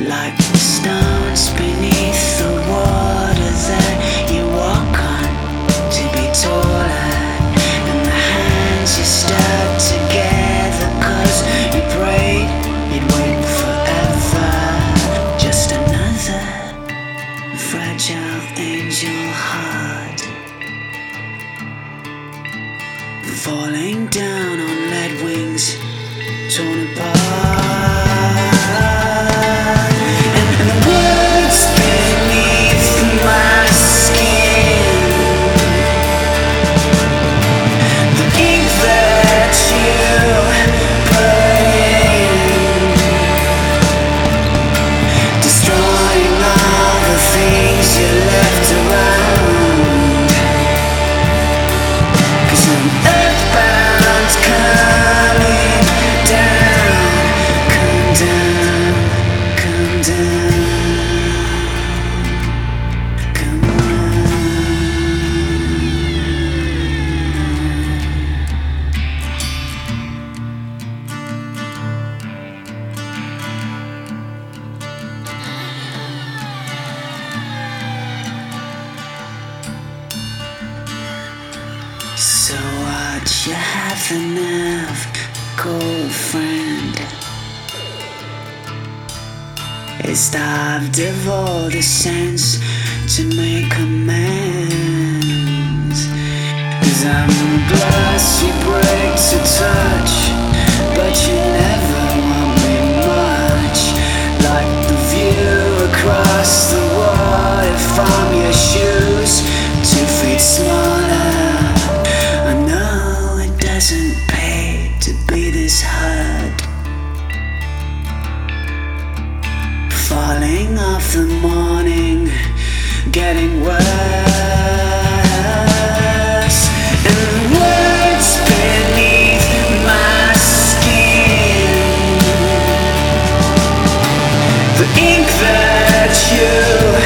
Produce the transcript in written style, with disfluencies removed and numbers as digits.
like the stones beneath the water that you walk on to be taller, and the hands you stuck together 'cause you prayed you'd wait forever. Just another fragile angel heart falling down on lead wings, torn apart. And the words beneath my skin, the ink that you put in, destroying all the things you left around. 'Cause I'm earthbound, coming down, come down, come down, come down. So what you have enough, girlfriend, is starved of all the sense to make amends. 'Cause I'm the glass you break to touch, but you never want me much. Like the view across the water from your shoes, 2 feet smaller. I know it doesn't pay to be this hurt, falling off the morning, getting worse. And the words beneath my skin, the ink that you